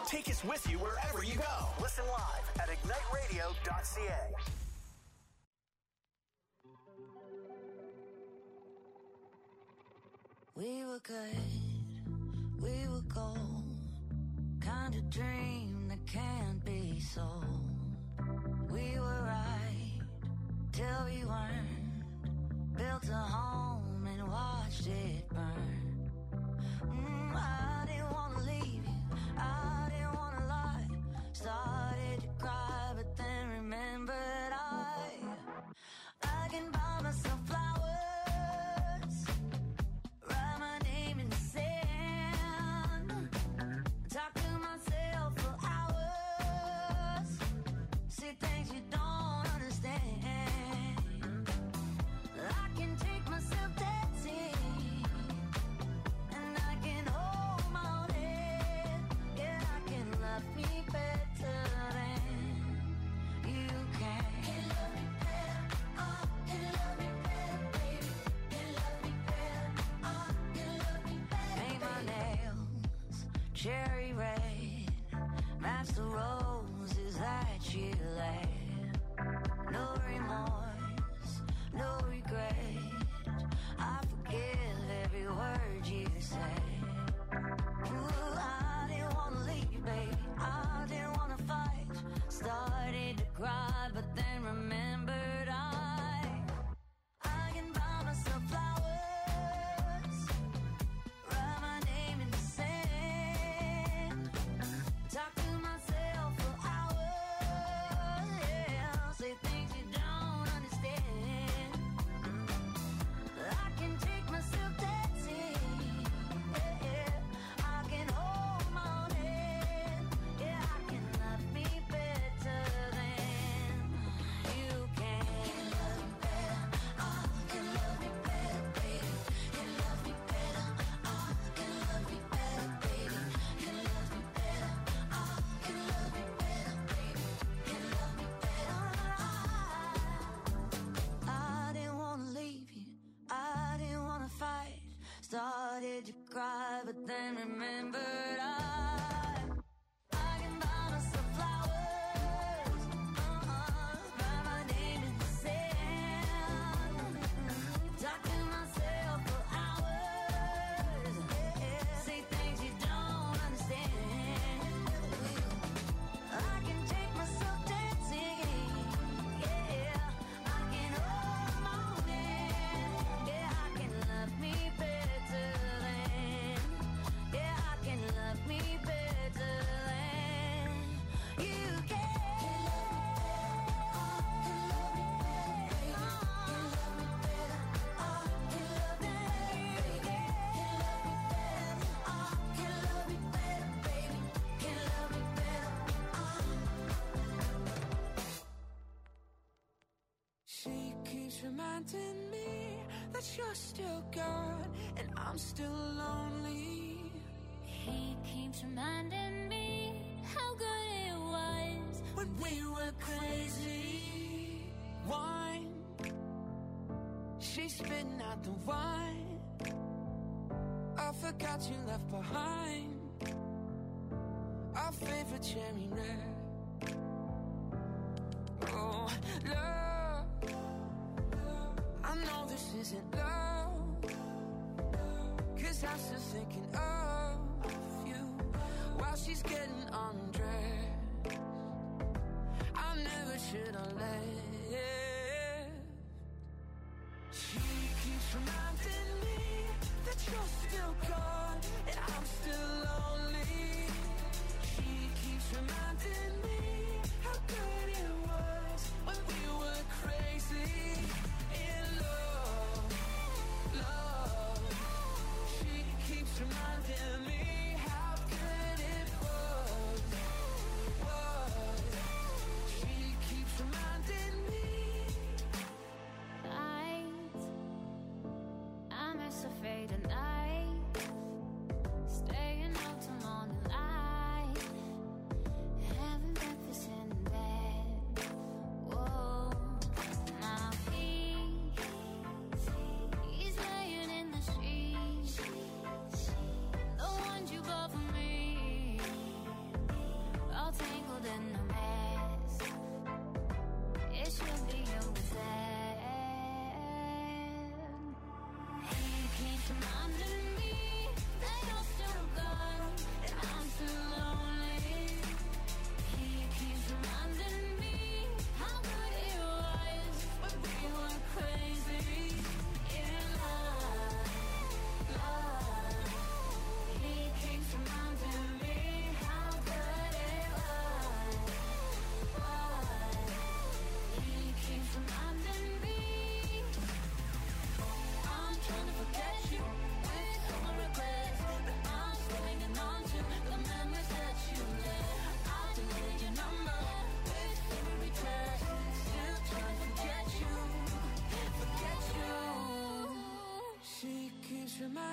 Take us with you wherever you go. Listen live at igniteradio.ca. We were good, we were gold, kind of dream that can't be sold. We were right till we weren't, built a home and watched it burn. I didn't wanna leave you, I didn't wanna lie, started to cry but then remembered I can buy myself flowers. Started to cry, but then remembered I can buy myself flowers, write my name in the sand, talk to myself for hours, say things you don't understand. I can take myself dancing, yeah, I can hold my own hand, yeah, I can love me better. Reminding me that you're still gone and I'm still lonely. He keeps reminding me how good it was when we were crazy. Wine, she's spitting out the wine. I forgot you left behind our favorite cherry red. Oh, love, I know this isn't love, 'cause I'm still thinking of you while she's getting undressed. I never should have left. She keeps reminding me that you're still gone and I'm still lonely. She keeps reminding me how good it was when we were crazy. Reminding me how good it was. She keeps reminding me. I'm as afraid at night, staying out till morning light, having breakfast in bed. Whoa, my feet, he's laying in the street. No one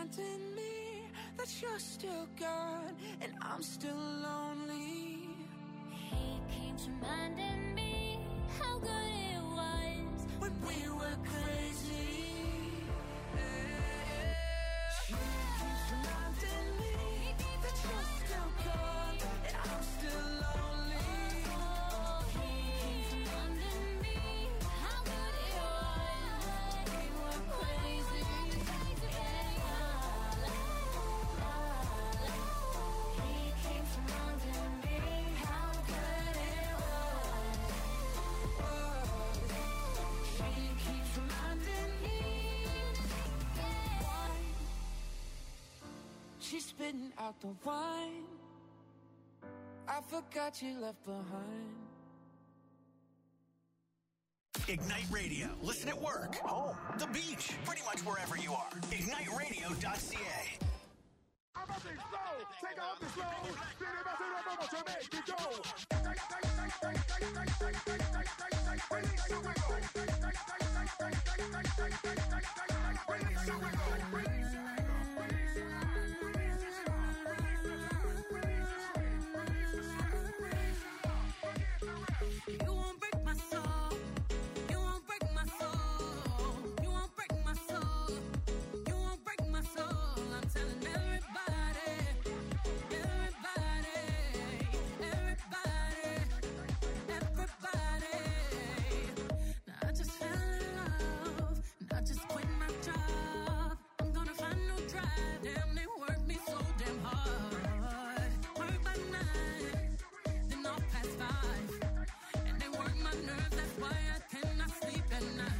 reminding me that you're still gone and I'm still lonely. He keeps reminding me how good it was when we were crazy. She keeps reminding me that you're still gone and I'm still lonely. He keeps reminding me how good it was we were crazy. He keeps reminding me how good it was. She keeps reminding me. She's spitting out the wine I forgot you left behind. Ignite Radio. Listen at work, home, the beach, pretty much wherever you are. IgniteRadio.ca. Take off the slow. To make it go. Release your wiggle. Release your wiggle. You won't break my soul. You won't break my soul. You won't break my soul. You won't break my soul. I'm telling everybody, everybody, everybody, everybody. Now I just fell in love, and I just quit my job. I'm gonna find no drive. Damn, they work me so damn hard. Work by 9, then off past 5. And they work my nerves, that's why I cannot sleep at night.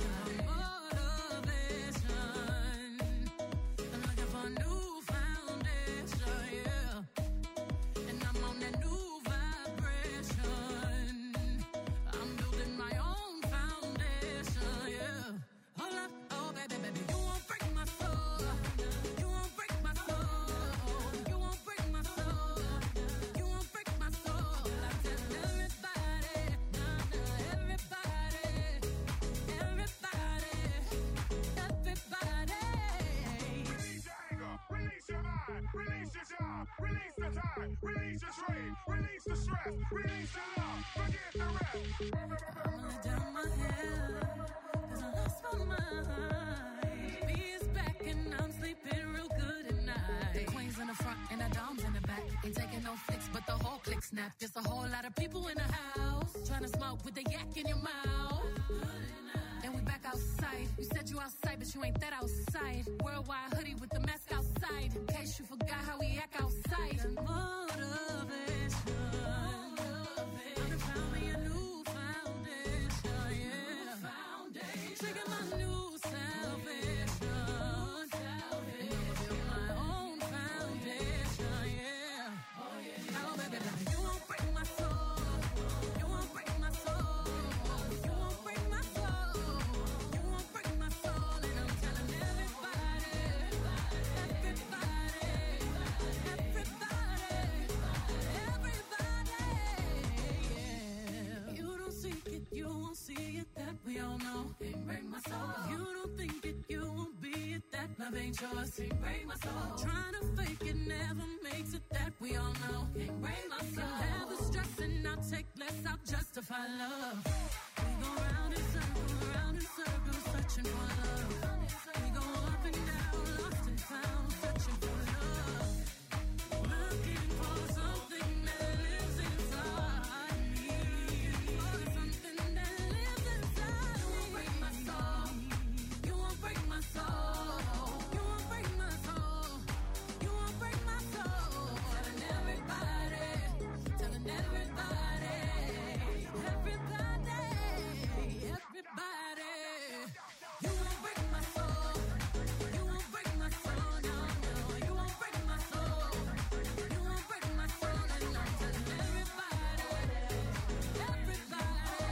Motivation, I'm looking for a new foundation, yeah. And I'm on that new vibration. I'm building my own foundation, yeah. Hold up, oh baby, baby, you won't break my soul. You won't break my soul. You won't break my soul. You won't break my soul. I tell everybody, everybody, everybody, everybody. Release your anger. Release your mind. Release your job. Release the time. Release your strain. Release the stress. Release your love. Forget the rest. I'm gonna down my head, 'cause I lost my mind. B is back and I'm sleeping real good at night. The queen's in the front and the dom's in the back. Ain't taking no flicks, but the whole click snap. Just a whole lot of people in the house, trying to smoke with the yak in your mouth. And we back outside. You said you outside, but you ain't that outside. Worldwide hoodie with the mask outside, in case you forgot how we act outside. Motivation. I found me a new foundation, yeah. Trigger my new salvation. And I'ma build my own foundation, yeah. Oh, baby, baby, you won't break my soul. You won't break my soul. You won't break my soul. You won't break my soul. And I'm telling everybody, everybody, everybody, yeah. You don't seek it, you won't see it, that we all know. Can't break my soul. You don't think it, you won't be it, that love ain't yours. Can't break my soul. Trying to fake it never makes it, that we all know. Can't break my soul. Never stressing, I'll take less, I'll justify love. We go round in circles, searching for love. We go up and down, lost and found, searching for love. Looking for something that lives inside me. For something that lives inside me. You won't break my soul. You won't break my soul. You won't break my soul. You won't break my soul. Telling everybody, telling everybody, everybody, everybody. You won't break my soul. You won't break my soul. No, no, you won't break my soul. You won't break my soul. And I'm telling everybody, everybody,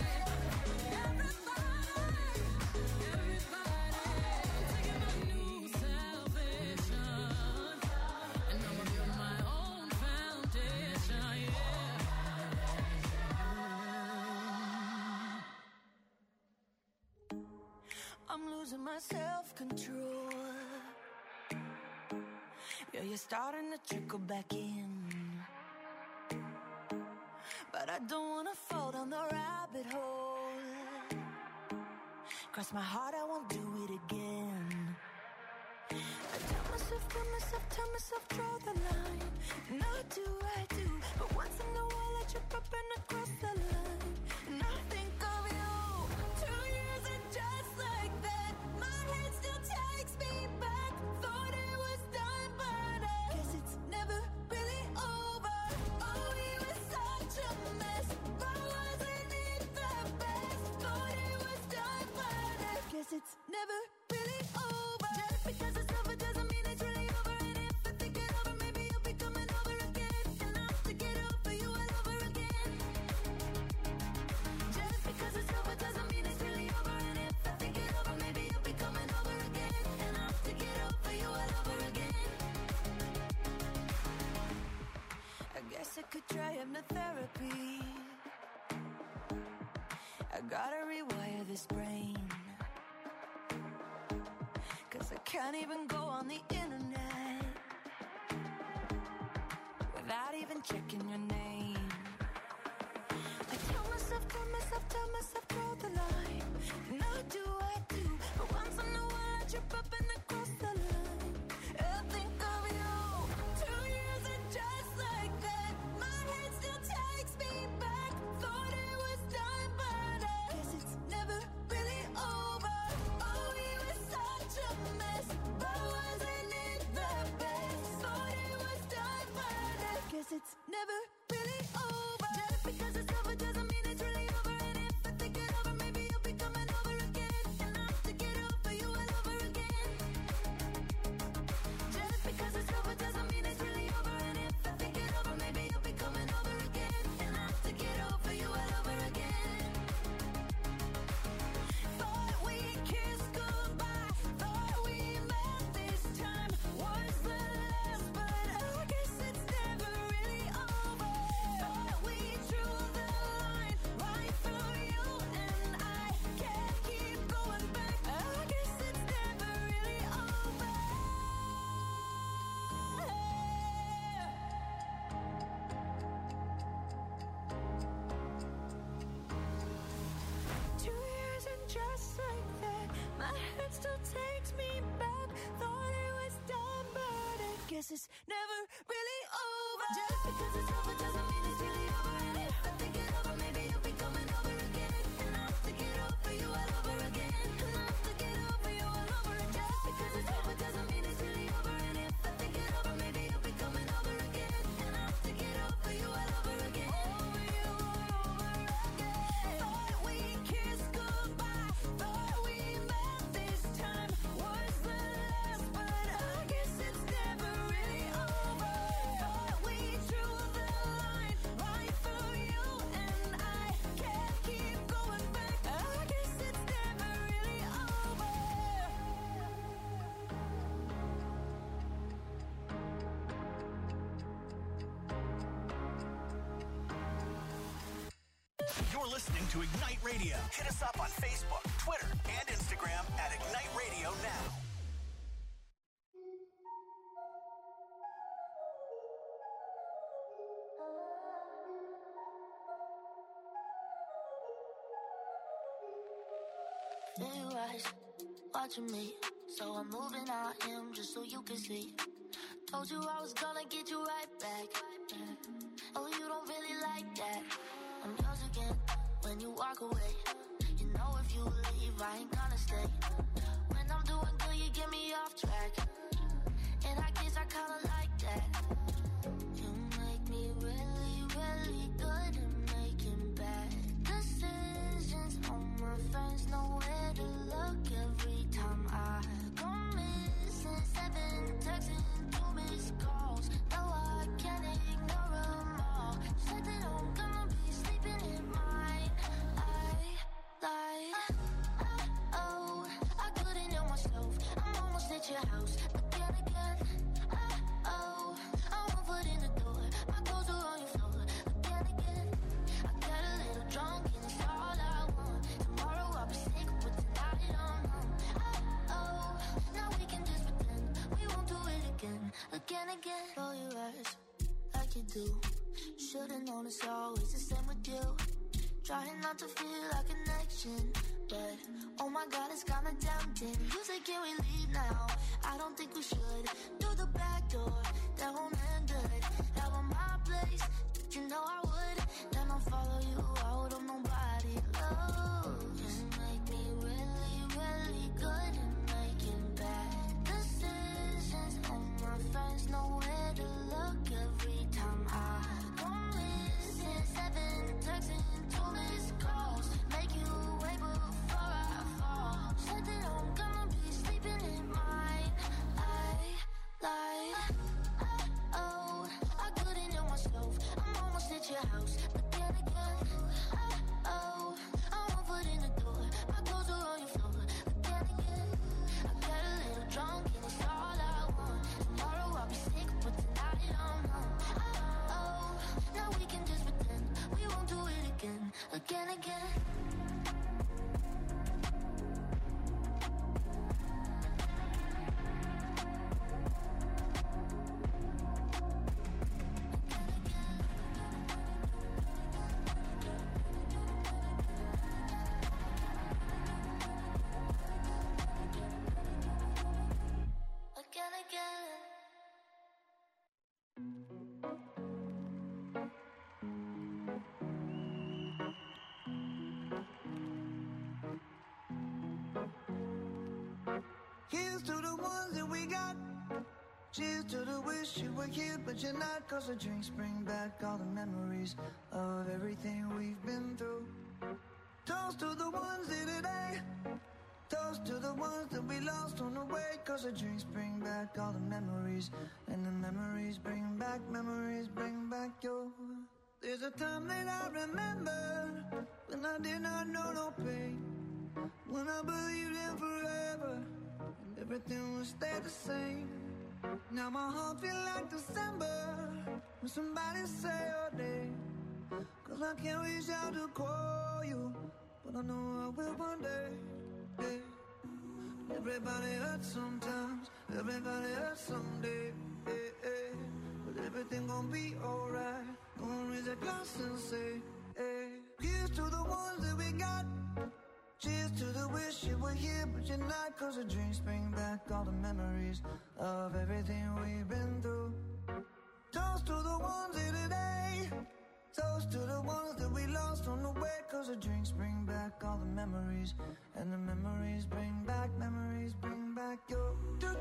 everybody, taking my new salvation, and I'ma build my own foundation, yeah. I'm losing my self-control. you're starting to trickle back in. But I don't wanna fall down the rabbit hole. Cross my heart, I won't do it again. I tell myself, draw the line. And I do. But once in a while I trip up and I cross the line. And I think of you. 2 years and just like that, my head still takes me back. Thought it was done, but I guess it's never really over. Oh, we were such a mess, but wasn't it the best? Thought it was done, but I guess it's never really over. Just because it's over doesn't mean it's really over. And if I think it over, maybe you'll be coming over again. And I'll have to get over you all over again. Just because it's over doesn't mean it's really over. And if I think it over, maybe you'll be coming over again. And I'll have to get over you all over again. I guess I could try hypnotherapy. I gotta rewire this brain. 'Cause I can't even go on the internet without even checking your name. I tell myself, draw the line. And I do. But once in a while I trip up and I cross the line. I think of you. 2 years and just like that, my head still takes me back. Thought it was done, but I guess it's never really over. Oh, we were such a mess, but wasn't it the best? Thought it was done, but I guess it's never really over. Just because it's over doesn't mean it's really over. And if I think it over, maybe you'll be coming over again. And I'll have to get over you all over again. Just because it's over doesn't mean it's really over. And if I think it over, maybe you'll be coming over again. And I'll have to get over you all over again. Thought we kissed goodbye. Thought we met this time was the last, but I guess it's never really over. Thought we drew the line right through you, and I can't keep going back. I guess it's never really over. 2 years and just like that, my head still takes me back. Thought it was done, but I guess it's never really over. Just because it's over doesn't mean it's really over. And if I think it over, maybe you'll be coming over again. And I'll have to get over you all over again. And I'll have to get over you all over again. Just because it's over doesn't mean it's really over. And if I think it over, maybe you'll be coming over again. And I'll have to get over you all over again. Over you all over again. Thought we kissed goodbye. Thought we met this time was the last, but I guess it's never really over. Thought we drew the line right through you, and I can't keep going back. I guess it's never really over. You're listening to Ignite Radio. Hit us up on Facebook, Twitter, and Instagram at Ignite Radio Now. Feel your eyes watching me, so I'm moving out him just so you can see. Told you I was gonna get you right back. Oh, you don't really like that. I'm yours again when you walk away. You know if you leave, I ain't gonna stay. When I'm doing good, you get me off track. And I guess I kinda like that. You make me really, really good at making bad decisions. All my friends know where to look every time I go missing. 7 texts and 2 missed calls. No, I can't ignore them all. Said that I'm gonna be sleeping in mine. Oh, I couldn't help myself. I'm almost at your house again. Oh, I won't put in the door. My clothes are on your floor again. I got a little drunk and it's all I want. Tomorrow I'll be sick, but tonight I'm home. Oh, now we can just pretend we won't do it again. Roll your eyes like you do. Should've known it's always the same with you. Trying not to feel a connection, but oh my God, it's kinda tempting. You say, can we leave now? I don't think we should. Through the back door, that won't end good. Out on my place, you know I would. Then I'll follow you out on nobody. Oh, just make me really, really good at making bad decisions. All my friends know where to look every time I go missing. 7 texts and 2 missed calls. Make you wait before I fall. Said that I'm gonna be sleeping in mine. Oh, I couldn't help myself. I'm almost at your house, but then again, oh, I'm 1 foot in the door. My clothes are on your floor, but then again, I got a little drunk and it's all I want. Tomorrow I'll be sick, but tonight I'm numb. Oh, now we can just pretend we won't do it again. Here's to the ones that we got. Cheers to the wish you were here, but you're not. Cause the drinks bring back all the memories of everything we've been through. Toast to the ones here today. Toast to the ones that we lost on the way. Cause the drinks bring back all the memories. And the memories bring back your. There's a time that I remember when I did not know no pain. When I believed in forever and everything would stay the same. Now my heart feel like December when somebody say your name. Cause I can't reach out to call you, but I know I will one day. Yeah. Everybody hurts sometimes, everybody hurts someday. But everything gon' be alright. Gonna raise a glass and say, here's to the ones that we got. Cheers to the wish you were here, but you're not. Cause the drinks bring back all the memories of everything we've been through. Toast to the ones here today. Toast to the ones that we lost on the way. Cause the drinks bring back all the memories. And the memories bring back your.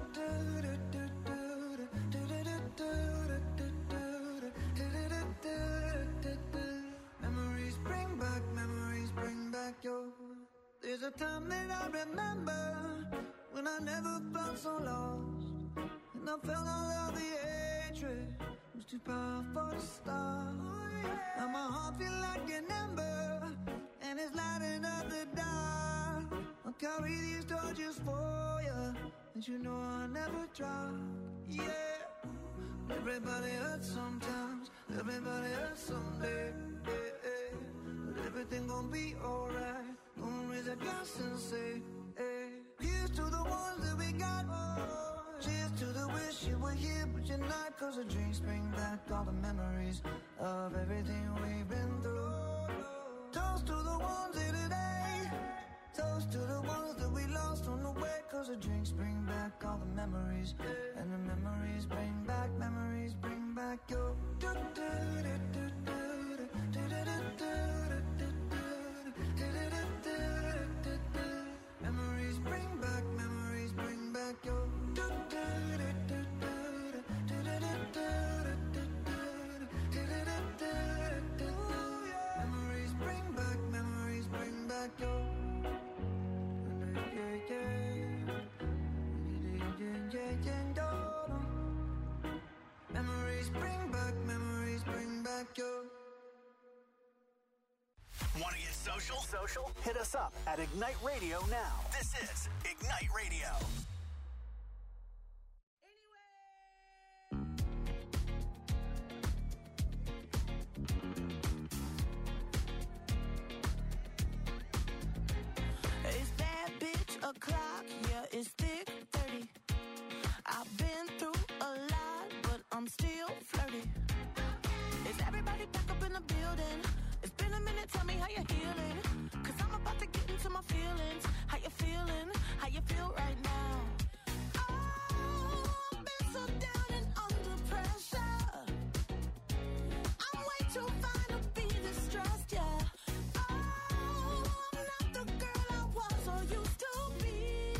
Memories bring back your. There's a time that I remember when I never felt so lost. And I felt all of the hatred was too powerful to stop. Now my heart feel like an ember and it's lighting up the dark. I'll carry these torches for you, and you know I'll never drop. Yeah, everybody hurts sometimes, everybody hurts someday. But everything gon' be alright. Gonna raise a glass and say, here's to the ones that we got. Cheers to the wish you were here, but you're not. Cause the drinks bring back all the memories of everything we've been through. Toast to the ones here today. Toast to the ones that we lost on the way. Cause the drinks bring back all the memories. And the memories bring back your. Memories bring back your. Memories bring back your. Memories bring back your. Want to get social? Hit us up at Ignite Radio now. This is Ignite Radio. It's that bitch o'clock, yeah, it's thick 30. I've been through a lot, but I'm still flirty. Is everybody back up in the building? It's been a minute, tell me how you're healing. Cause I'm about to get into my feelings. How you feeling? How you feel right now? Oh, I've been so down and under pressure. I'm way too fine to be distressed, yeah. Oh, I'm not the girl I was or used to be.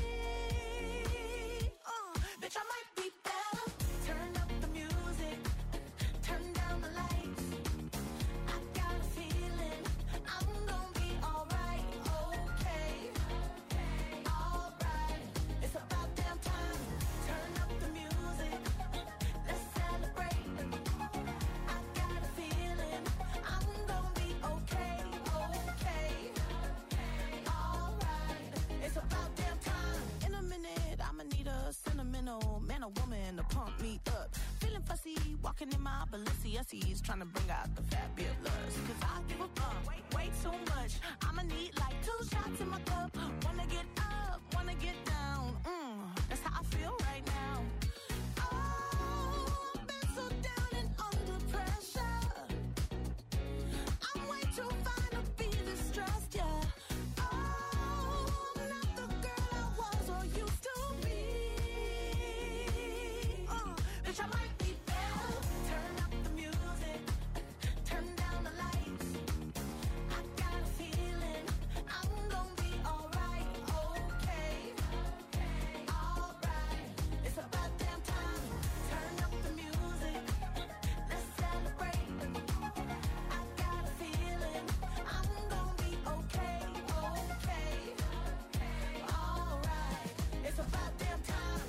Bitch, I might be better. Turn up the music, turn down the lights. I got a feeling I'm gonna be alright, okay, alright. It's about damn time. Turn up the music, let's celebrate. I got a feeling I'm gonna be okay, alright. It's about damn time. In a minute, I'ma need a sentimental man or woman to pump me up. Feeling fussy, walking in my Balenciennes, trying to bring out the fabulous. Cause I give a fuck way too much. I'ma need like 2 shots in my cup. Wanna get up, wanna get down. That's how I feel right now. Oh, I've been so down and under pressure. I'm way too fine to be distressed, yeah. Oh, I'm not the girl I was or used to be. Bitch, I might be better. Turn up the music, turn down the lights. I got a feeling I'm gonna be alright, okay, alright. It's about damn time. Turn up the music, let's celebrate. I got a feeling I'm gonna be okay, alright. It's about damn time.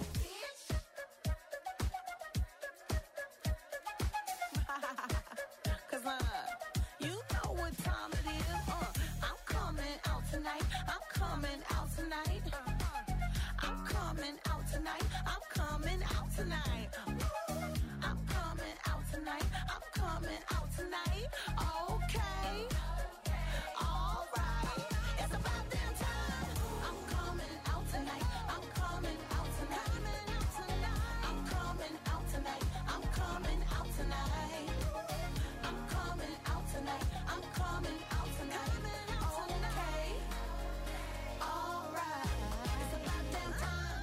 Cause you know what time it is. I'm coming out tonight. I'm coming out tonight. I'm coming out tonight. I'm coming out tonight. I'm coming out tonight. I'm coming out tonight. Okay. Alright. It's about damn time. I'm coming out tonight. I'm coming out tonight. I'm coming out tonight. I'm coming out tonight. I'm coming out tonight. I'm coming out tonight. Okay. Alright. It's about damn time.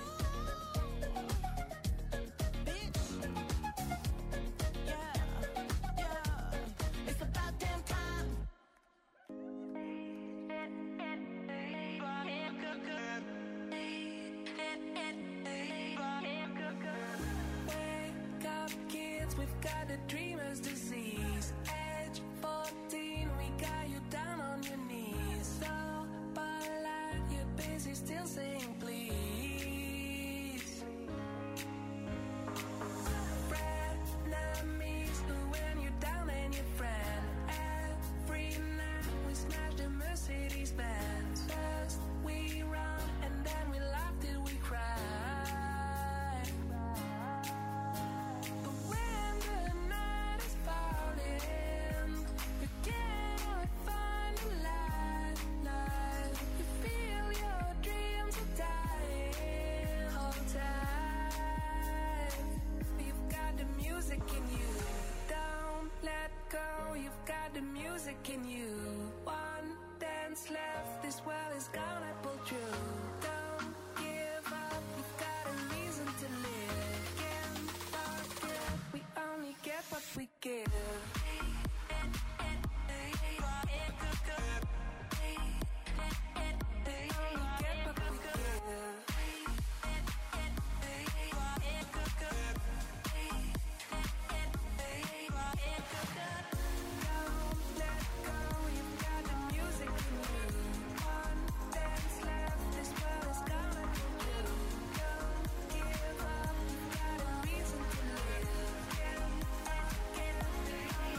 Bitch. Yeah. It's about damn time. Wake up, kids, we've got a dreamer's disease. Age 14, we got you down on your knees. So, but you're busy still saying please. Frenemies, when you're down and your friend. Every night we smash the Mercedes Benz. First we run and then we laugh till we cry. But when the night is falling, you cannot find a light. You feel your dreams are dying. Hold tight. You've got the music in you. Don't let go. You've got the music in you. One dance left. This world is gonna pull through. Don't give up. You've got a reason to live. Can't forget. We only get what we give. They only get what we give. Don't let go, you've got the music in you. One dance left, this world is gonna go through. Don't give up, you've got a reason to live. Can't forget.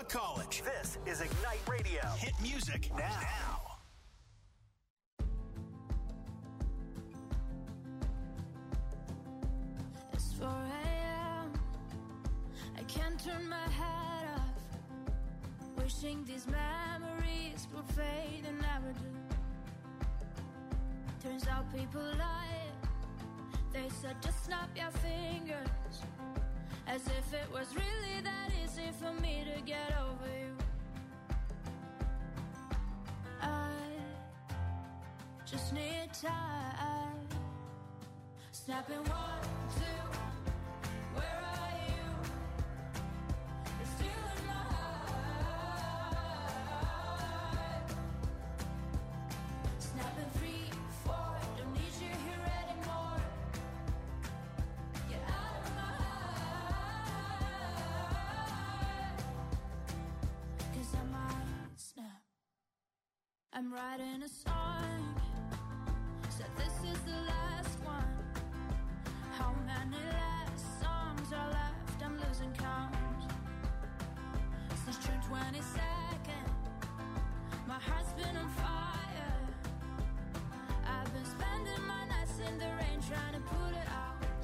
talk college. This is Ignite Radio. Hit music now. It's 4 a.m. I can't turn my head off. Wishing these memories would fade and never do. Turns out people lie. They said just snap your fingers, as if it was really that easy for me to get over you. I just need time. Snapping 1, 2. Where are you? You're still in my heart. Snapping 3, 4. Don't need you here anymore. Get out of my heart. 'Cause I might snap. I'm writing a song. Said this is the last one. How many last songs are left? I'm losing count. Since June 22nd, my heart's been on fire. I've been spending my nights in the rain trying to put it out.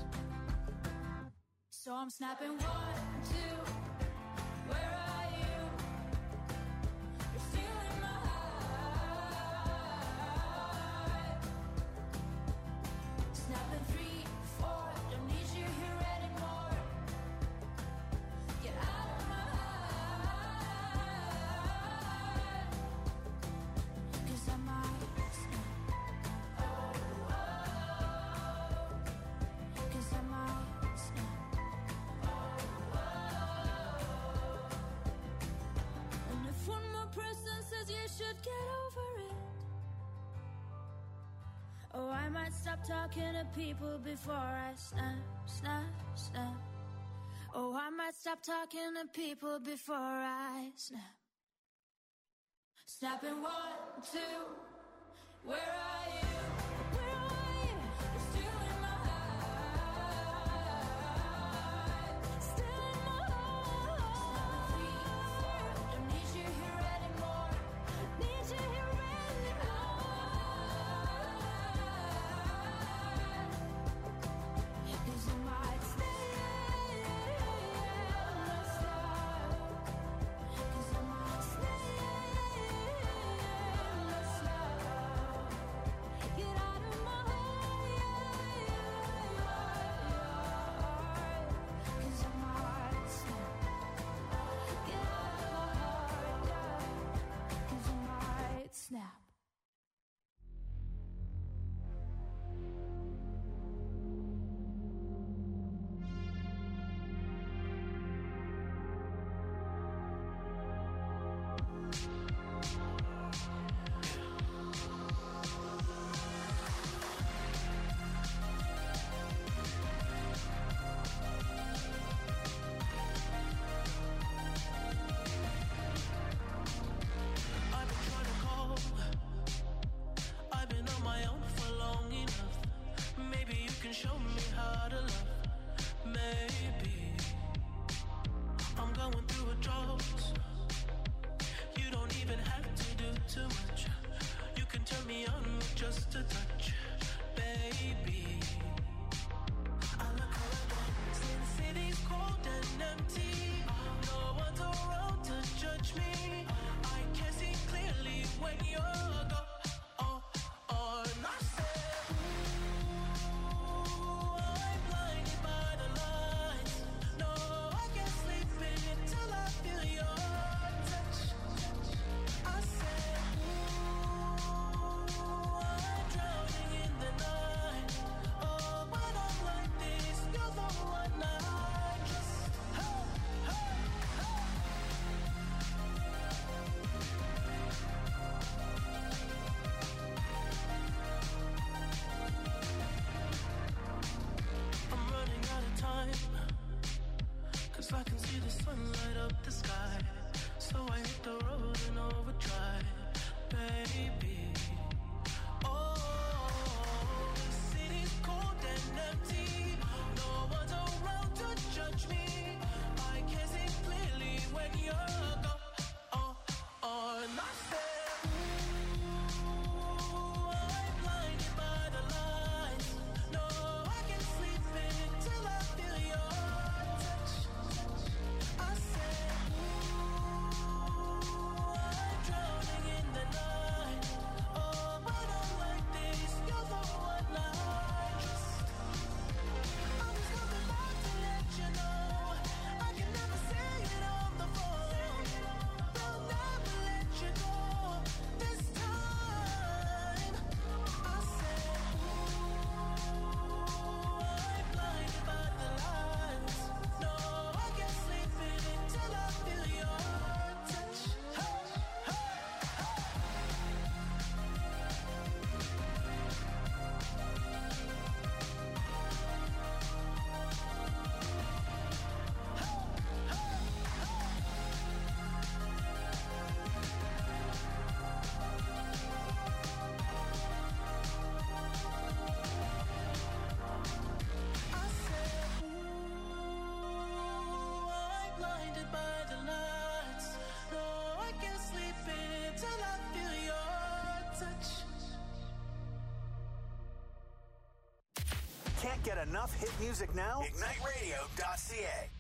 So I'm snapping 1, 2. Where are you? You're still in my heart. Snapping 3, 4. Don't need you here anymore. Get out of my heart. 'Cause I might snap. 'Cause I might snap. And if one more person says you should get over it, oh, I might stop talking to people before I snap, snap, snap. Oh, I might stop talking to people before I snap. Snapping 1, 2. Where are you? Where are you? You're still in my heart. Still in my heart. Snapping 3, 4. Don't need you here anymore. Need you here anymore. 'Cause I might stay myself. 'Cause I might stay myself. get enough hit music now? IgniteRadio.ca.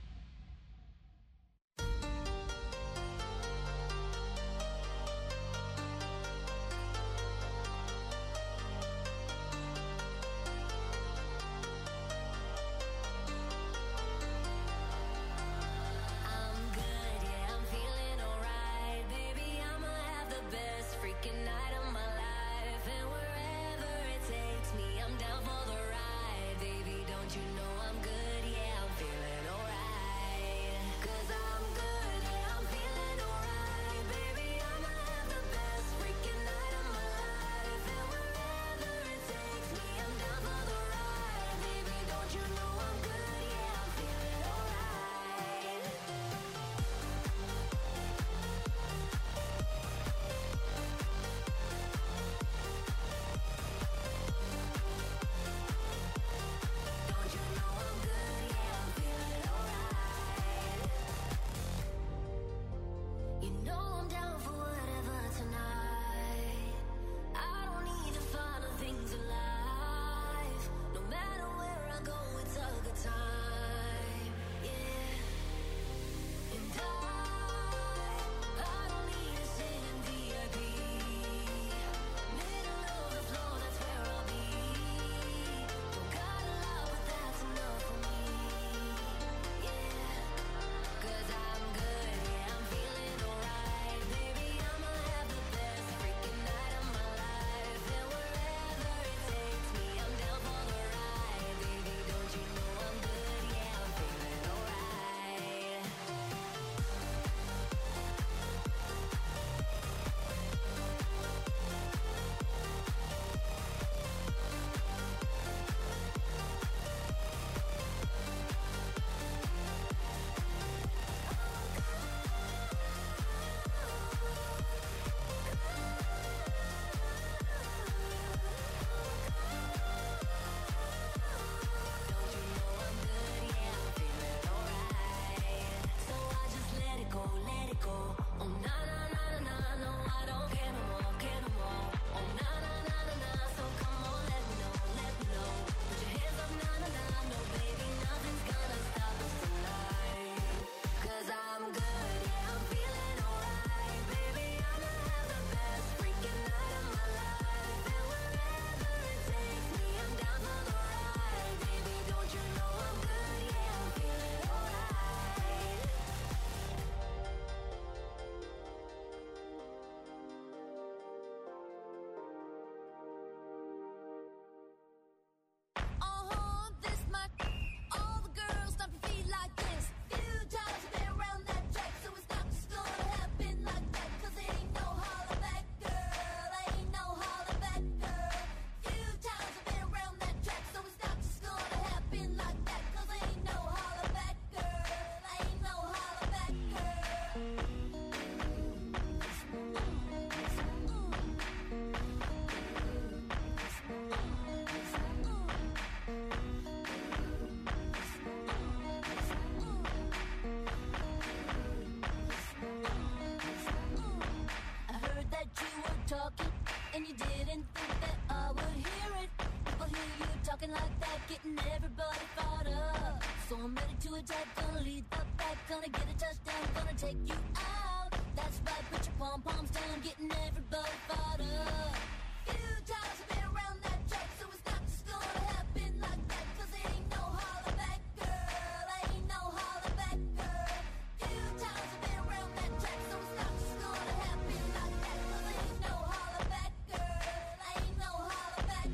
talking, and you didn't think that I would hear it. People hear you talking like that, getting everybody fired up. So I'm ready to attack, gonna lead the pack, gonna get a touchdown, gonna take you out. That's right, put your pom-poms down, getting everybody fired up. Few times I've been around that track, so it's not just gonna happen like that, 'cause it ain't no holler back, girl, ain't no holler back, girl. Few times I've been around that track, so it's not just gonna happen like that, 'cause it ain't no holler back, girl, ain't no holler back,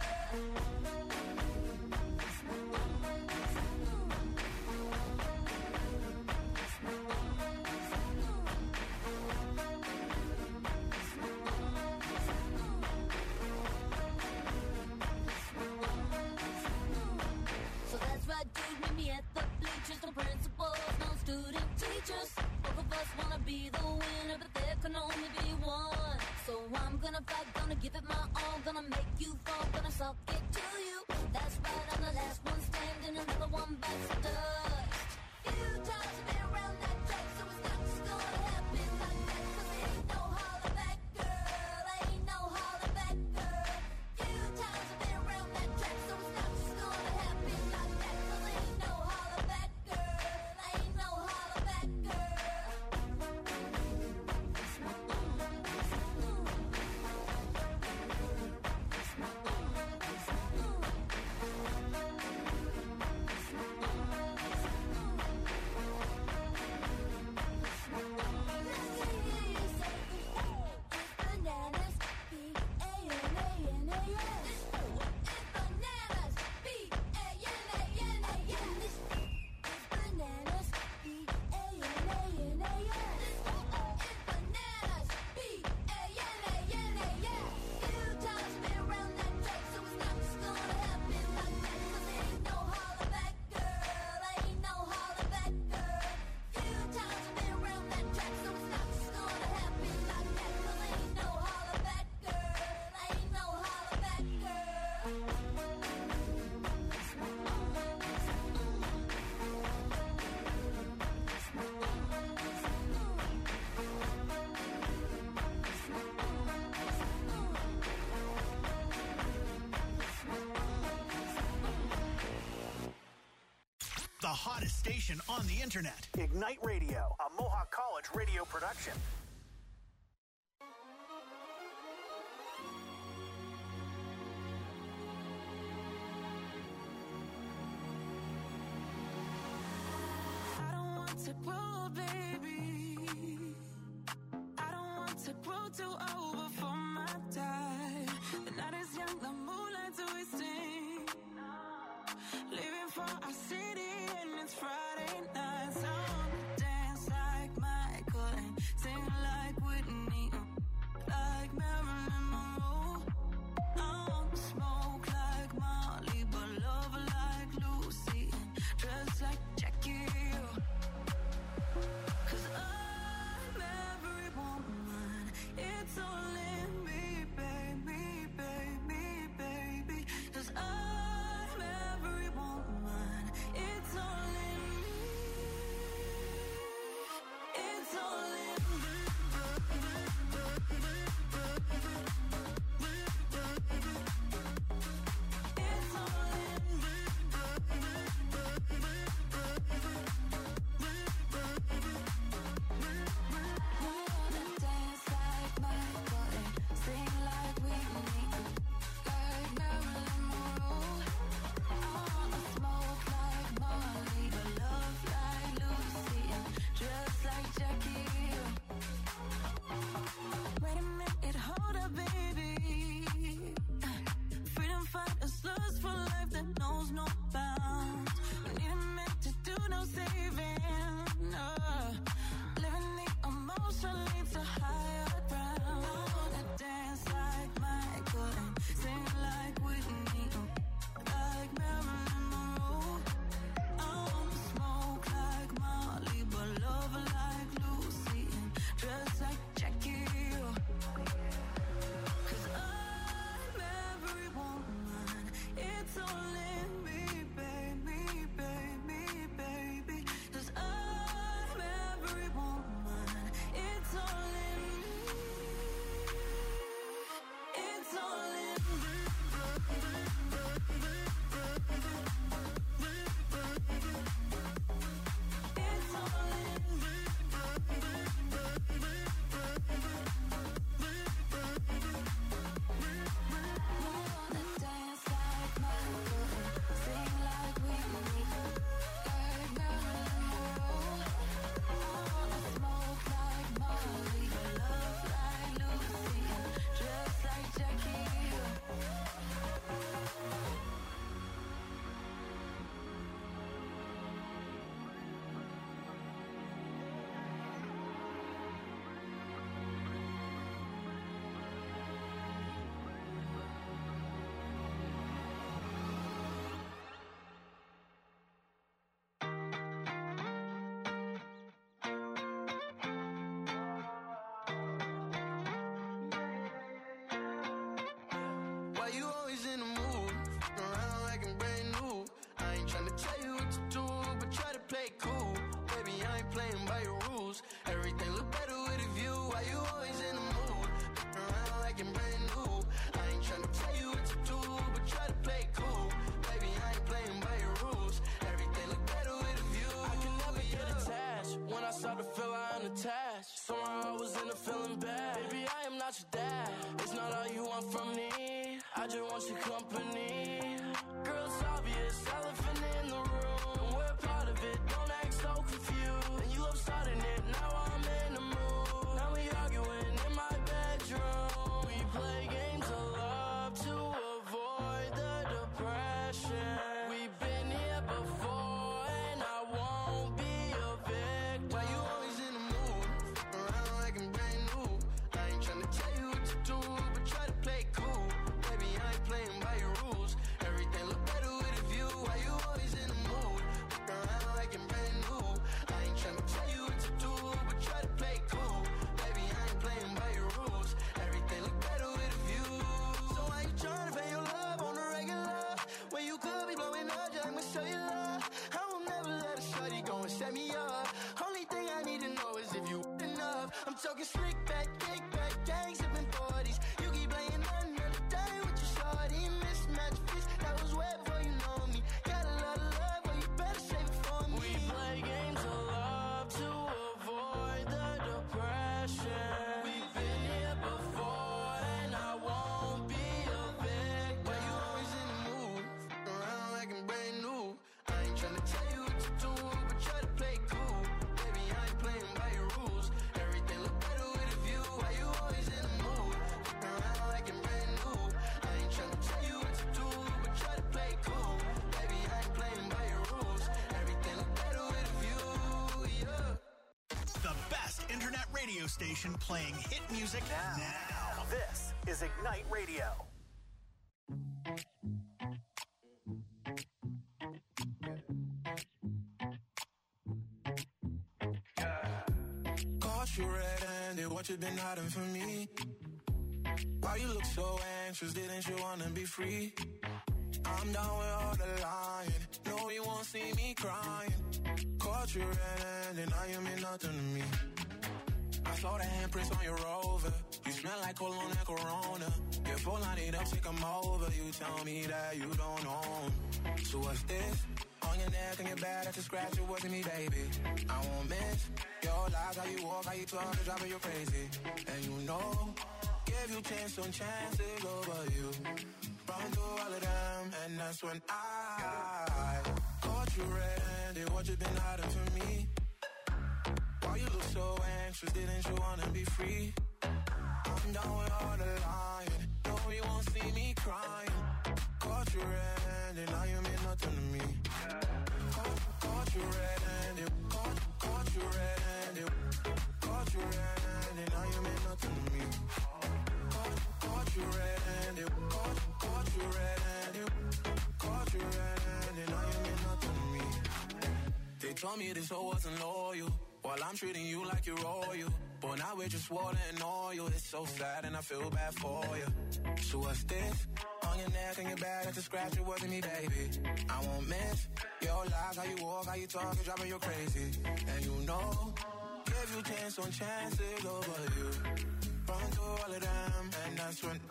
So that's right, dude, meet me at the bleachers. No principals, no student teachers. Both of us wanna be the winner, but there can only be one. So I'm gonna fight, gonna give it my all, gonna make you fall, gonna suck it to you. That's right, I'm the last one standing, another one bites the dust. Few times I've been around that track, so it's not just gonna happen like that, 'cause it ain't no holler back, girl, ain't no holler back, girl. Few times I've been around that track, so it's not just gonna happen The hottest station on the internet. Ignite Radio, a Mohawk College radio production. I don't want to grow, baby. I don't want to grow too old before my time. The night is young, the moonlight's twisting. Living for our city and it's Friday night. So I wanna dance like Michael and sing like Whitney, like Marilyn Monroe. I wanna smoke like Molly, but love like Lucy and dress like Jackie. 'Cause I'm every woman, it's all in me, baby, baby, baby. 'Cause I'm every woman, it's all in me, it's all in me. It's all in me. We wanna dance like Michael and sing like Whitney, like Marilyn Monroe. I wanna smoke like Molly, but love like Lucy and dress like Jackie. Wait a minute, hold up, baby. Freedom fighters lust for life that knows no bounds. We need a man to do no saving. Living the emotion leads to higher ground. I wanna dance like Michael and sing like Whitney, like Marilyn Monroe. I wanna smoke like Molly, but love like Lucy and dress like Jackie. 'Cause I'm every woman, it's all in me, baby, baby, baby. 'Cause I'm every woman, it's all in me, it's all in me. It's all in me. We wanna dance like Michael and sing like Whitney, like Marilyn Monroe. I wanna smoke like Molly, but love like Lucy and dress like Jackie. Why you always in the mood? Around like I'm brand new. I ain't tryna tell you what to do, but try to play it cool. Baby, I ain't playing by your rules. Everything look better with a view. Why you always in the mood? Around like I'm brand new. I ain't tryna tell you what to do, but try to play it cool. Baby, I ain't playing by your rules. Everything look better with a view. I can never get attached. When I start to feel I'm unattached, somehow I was in a feeling bad. Baby, I am not your dad. It's not all you want from me. I just want your company. Girl, it's obvious, elephant in the room. And we're part of it, don't act so confused. And you love starting it, now I'm in the mood. Now we arguing in my bedroom. We play games of love to avoid the depression. We've been here before and I won't be a victim. Why you always in the mood? Around like I'm brand new. I ain't tryna tell you what to do, but try to play it cool. Baby, I ain't playing by your rules. Everything look better with a view. Why you always in the mood? Around like I'm brand new. I ain't tryna tell you what to do, but try to play it cool. Baby, I ain't playing by your rules. Everything look better with a view. So why you tryna pay your love on the regular? When you could be blowing up, just I'ma show you love. I will never let a shorty go and set me up. Only thing I need to know is if you enough. I'm talking slick back, kick back, gang sipping 40s. You keep playing another day with your shorty. Mismatch fist, that was way before you know me. Got a lot of love, but you better save it for station playing hit music now. This is Ignite Radio. Caught you red-handed, what you been hiding from me? Why you look so anxious, didn't you wanna be free? I'm down with all the lying, no you won't see me crying. Caught you red-handed, now you mean nothing to me. I saw the handprints on your Rover, you smell like cologne and Corona. Your phone light up, take 'em over, you tell me that you don't own. So what's this? On your neck and your back, that's a scratch, it wasn't me, baby. I won't miss your lies, how you walk, how you talk, it's driving you crazy. And you know, give you chance on chances over you. Run through all of them, and that's when I caught you red-handed, what you been hiding from me? Why you look so anxious, didn't you wanna be free? I'm down with all the lying, no you won't see me crying. Caught you red-handed, now you mean nothing to me. Caught you red-handed, caught you red-handed, caught you red-handed, now you mean nothing to me. Caught you red-handed, caught you red-handed, caught you red-handed, now you mean nothing to me. They told me this hoe wasn't loyal, while I'm treating you like you're royal. But now we're just water and oil. It's so sad and I feel bad for you. So what's this? On your neck and your back, that's a scratch, it wasn't me, baby. I won't miss your lies, how you walk, how you talk, it's driving you crazy. And you know, give you chance on chances over you. Run through all of them, and that's when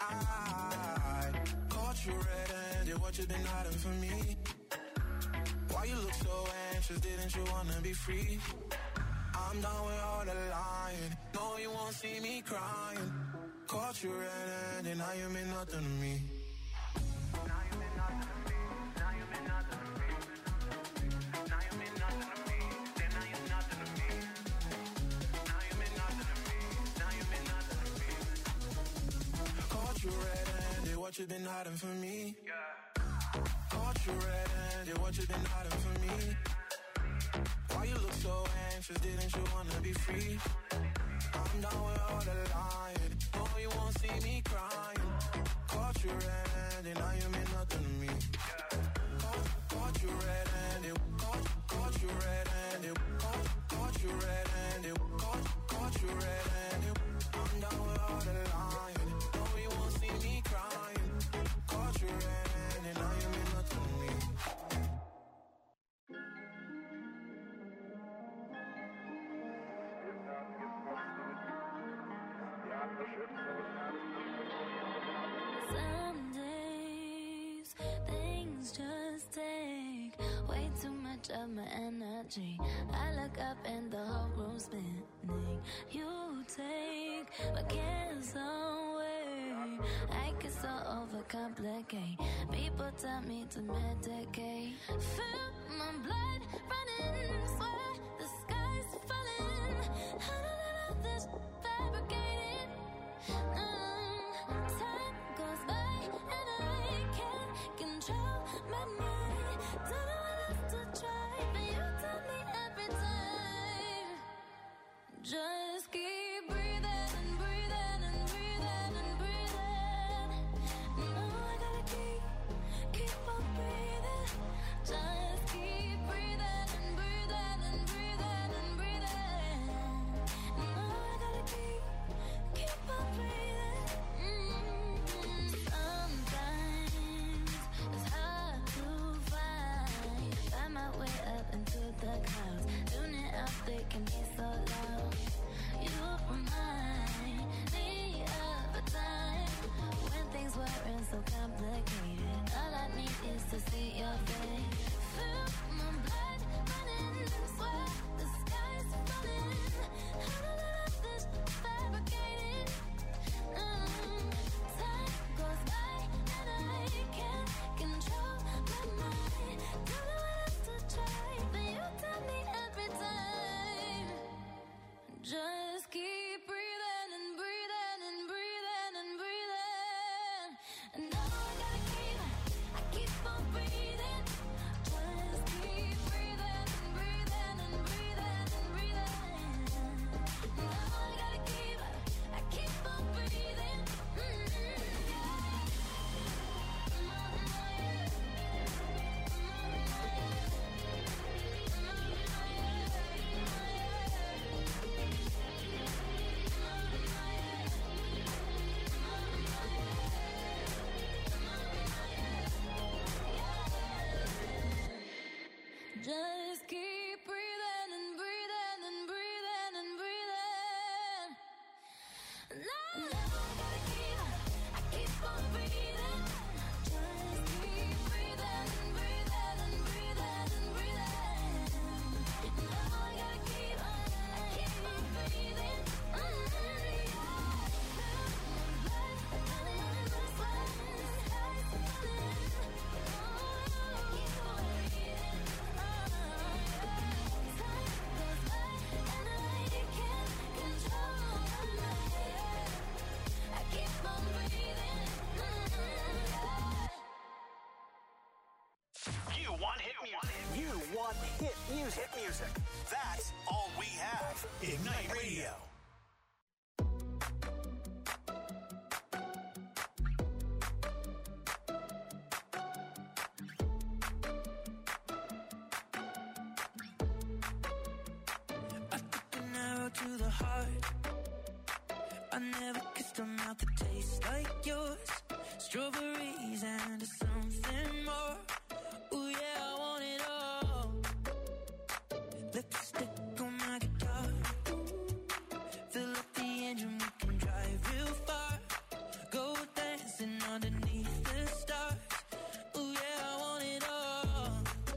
I caught you red-handed, what you been hiding from me? Why you look so anxious, didn't you wanna be free? I'm done with all the lying, no you won't see me crying. Caught you red-handed, now you mean nothing to me. Now you mean nothing to me, now you mean nothing to me. Now you mean nothing to me, then now you're nothing to me. Now you mean nothing to me, now you mean nothing to me. Caught you red-handed, what you been hiding from me? Caught you red-handed, what you been hiding from me? Why you look so anxious, didn't you wanna be free? I'm down with all the lying, no you won't see me crying. Caught you red-handed, now you mean nothing to me. Caught you red-handed, caught you red-handed, caught you red-handed, caught you red-handed. I'm down with all the lying, no you won't see me crying. Caught you red-handed, now you mean nothing to me. Some days things just take way too much of my energy. I look up and the whole room's spinning. You take my cares away. I get so overcomplicate. People tell me to medicate. Feel my blood running, swear the sky's falling. I don't know this fabricated. Time goes by and I can't control my mind. Don't know what else to try, but you tell me every time. Just keep breathing and breathing and breathing and breathing. No, I gotta keep on breathing. Just keep breathing and breathing and breathing and breathing. No, I gotta keep on breathing. Sometimes it's hard to find Just keep breathing and breathing and breathing and breathing. No, I keep on breathing. Just keep breathing and breathing and breathing and breathing. No, I gotta keep on breathing. You want hit music. That's all we have. Ignite Radio. I took an arrow to the heart. I never kissed a mouth that tastes like yours. Strawberries and something more. Ooh yeah, I want it all. Lipstick on my guitar. Fill up the engine, we can drive real far. Go dancing underneath the stars. Ooh yeah, I want it all.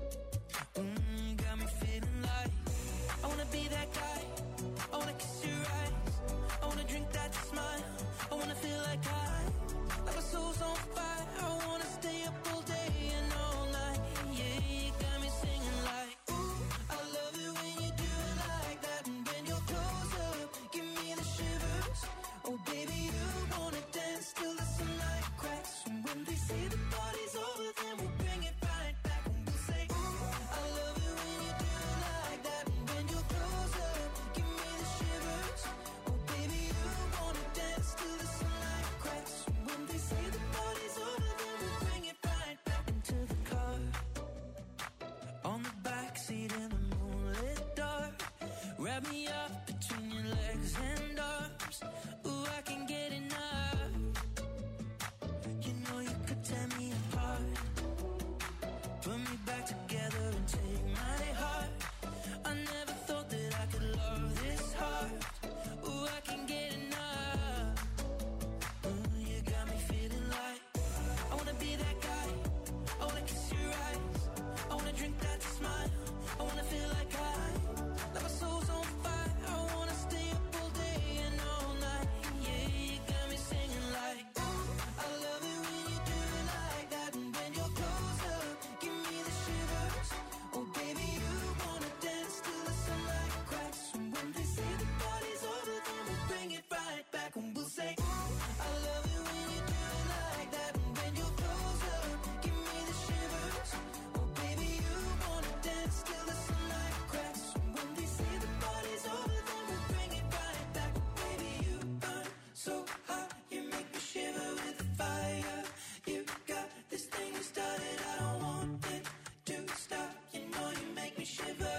Got me feeling like I wanna be that guy. I wanna kiss your eyes. I wanna drink that smile. I wanna feel like like my soul's on fire. I wanna stay up all day and all night. Yeah, you got me singing like, ooh, I love it when you do it like that. And when you're close up, give me the shivers. Oh baby, you wanna dance till the sunlight cracks. And when they say the party's over, then we'll bring it right back. And we'll say, ooh, I love it when you do it like that. And when you're close up, give me the shivers. Oh baby, you wanna dance till the sunlight cracks. When they say the party's over, then we'll bring it right back into the car. On the backseat in the moonlit dark. Wrap me up between your legs and arms. Ooh, I can get enough. You know you could tear me apart. Put me back together and take my heart. I never thought that I could love this hard. Ooh, I can get enough. You got me feeling like I wanna be that guy. I wanna kiss your eyes. I wanna drink that smile. I wanna feel like my soul's on fire. I wanna stay up all day and all night. Yeah, you got me singing like, ooh, I love it when you do it like that. And when you're close up, give me the shivers. Oh baby, you wanna dance till the sunlight cracks. And when they say the party's over, then we'll bring it right back. And we'll say, ooh, I love it when you do it like that. And when you're close up, give me the shivers. Oh baby, you wanna dance till the sunlight cracks. And when they say the party's over, then we'll bring it right back. Baby, you burn so hot, you make me shiver with the fire. You got this thing you started, I don't want it to stop. You know you make me shiver.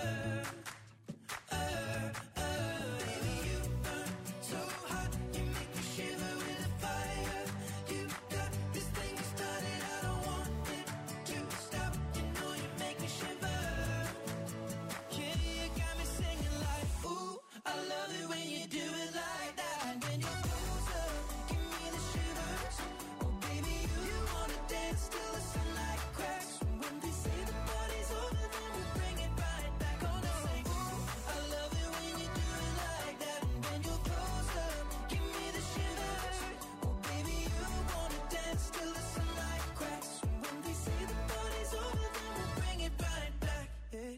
Baby, you burn so hot, you make me shiver with the fire. You got this thing you started, I don't want it to stop. You know you make me shiver. Yeah, you got me singing like, ooh, I love it when you do it like that. And when you're close up, give me the shivers. Oh baby, you wanna dance till the sunlight cracks. And when they say the party's over, then we'll bring it right back. Oh no, say, ooh, I love it when you do it like that. And when you're close up, give me the shivers. Oh baby, you wanna dance till the sunlight cracks. And when they say the party's over, then we'll bring it right back. Yeah.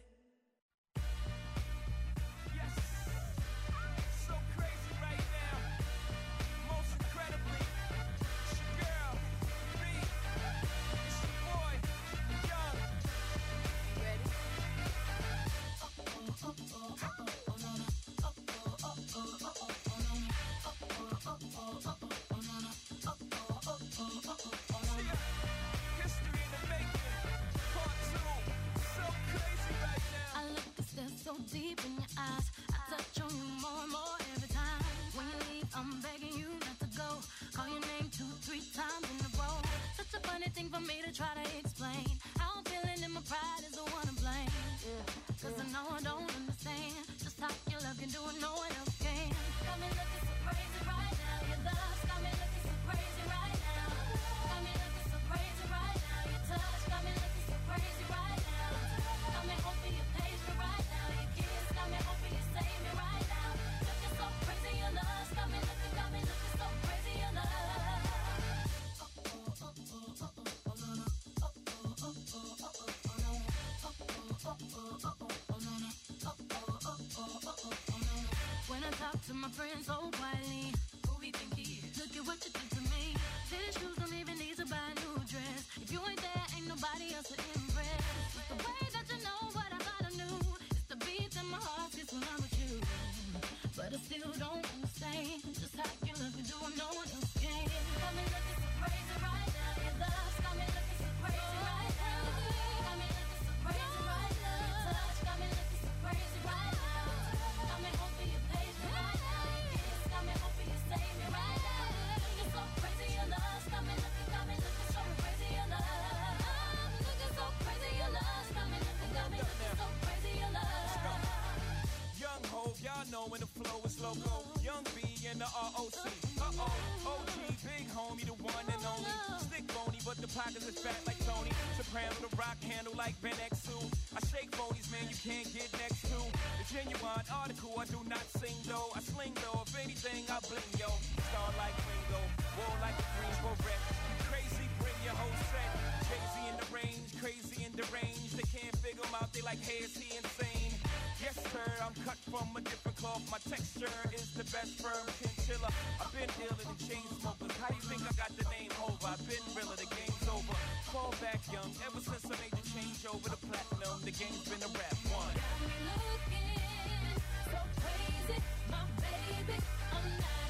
Yes, so crazy right now. Most incredibly, it's your girl, me. It's your boy, Young. Ready? History in the making, part 2. So crazy right now. I look and stare so deep in your eyes. I touch on you more and more every time. When you leave, I'm begging you not to go. Call your name 2-3 times in a row. Such a funny thing for me to try to explain. How I'm feeling and my pride is the one to blame. Yeah. my friends so quietly. Who we think he is? Look at what you did to me. Tennis shoes don't even need to buy a new dress. If you ain't there, ain't nobody else to impress. It's the way that you know what I thought I knew. It's the beat that my heart gets when I'm with you. But I still don't understand just how you look and do what no one else can. Got me looking so crazy right now. Your love's got me looking so crazy right now. Got me looking so crazy right now. Your touch got me looking so crazy right now. Got me hoping you pay me right now. Your kiss got me hoping you save me right now. Looking so crazy, your love's got me looking so crazy, your love. Looking so crazy, your love's got me looking so crazy, your love. Young Hov, y'all know when the flow is loco. Young B and the ROC. OG, big homie, the one and only. Stick bony, but the pockets is fat like Tony. Soprano, the rock handle like Ben X2. I shake phonies, man, you can't get next to. The genuine article, I do not sing though. I sling though, if anything, I bling yo. Star like Ringo, war like a Greensboro wreck. You crazy, bring your whole set. Jay-Z in the range, crazy in the range. They can't figure him out, they like, hey, is he insane? Yes, sir, I'm cut from a different cloth. My texture is the best firm chinchilla. I've been dealing in chain smokers. How you think I got the name over? I've been realer, the game's over. Fall back young, ever since I made the change over to platinum, the game's been a rap one. Got me looking so crazy, my baby. I'm not